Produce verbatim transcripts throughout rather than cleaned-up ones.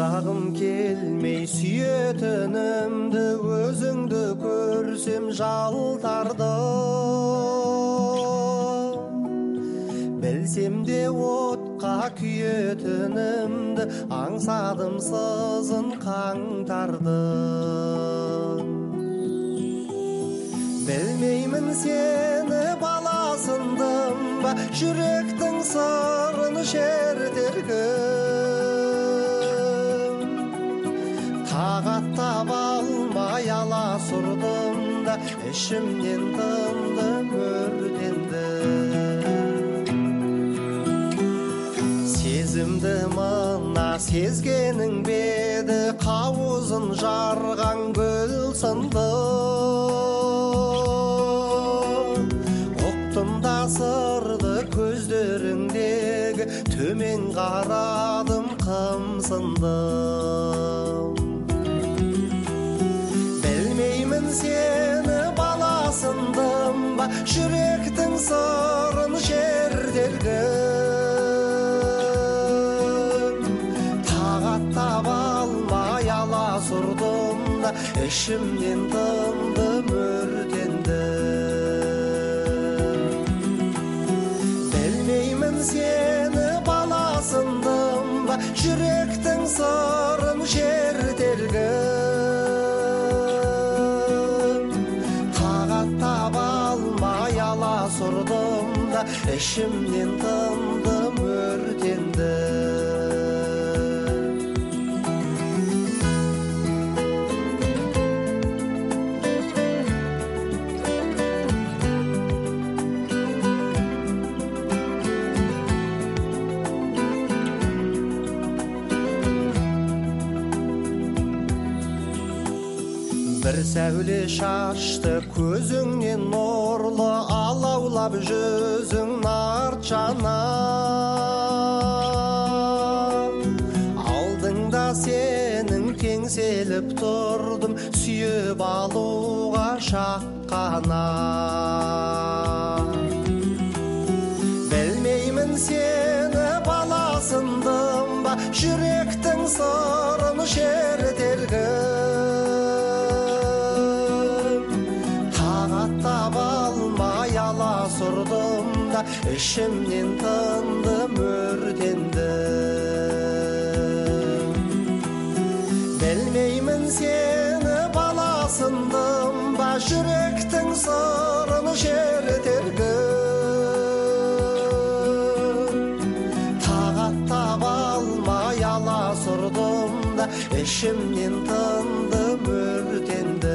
алдағым келмей сүйетінімді, өзіңді көрсем жалтардым. Білсем де отқа күйетінімді, аңсадым сызын қаңтардың. Білмеймін сені баласындым ба, жүректің сырын шертеркім. Тағаттап алмай аласұрдым да, ішімнен тымдым өртенді. Сезімді мына сезгенің беді, қауызын жарған гүл сынды. Ұқтым да сырды көздеріңдегі, төмен қарадым қымсындым. Білмеймін сені баласындым ба, жүректің сырын шертергім. Тағаттап алмай аласұрдым да, ішімнен тымдым өртенді. Білмеймін сені баласындым ба, жүректің сырын шертергім. Тағаттап алмай аласұрдым да, ішімнен тымдым өртенді. Бір сәуле шашты көзіңнен нұрлы, алаулап жүзің нарчана. Алдыңда сенің теңселіп тұрдым, сүйіп алуға шаққана. Білмеймін сені баласындым ба, жүректің сырын шертергім. Тағаттап алмай аласұрдым да, ішімнен тындым өртенді. Білмеймін сені баласындым ба, жүректің сырын шертергім. Тағаттап алмай аласұрдым да, ішімнен тындым өртенді.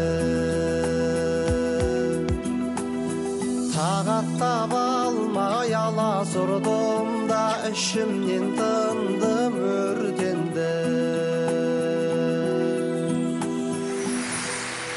Тағаттап алмай аласұрдым да, ішімнен тындым өртенді.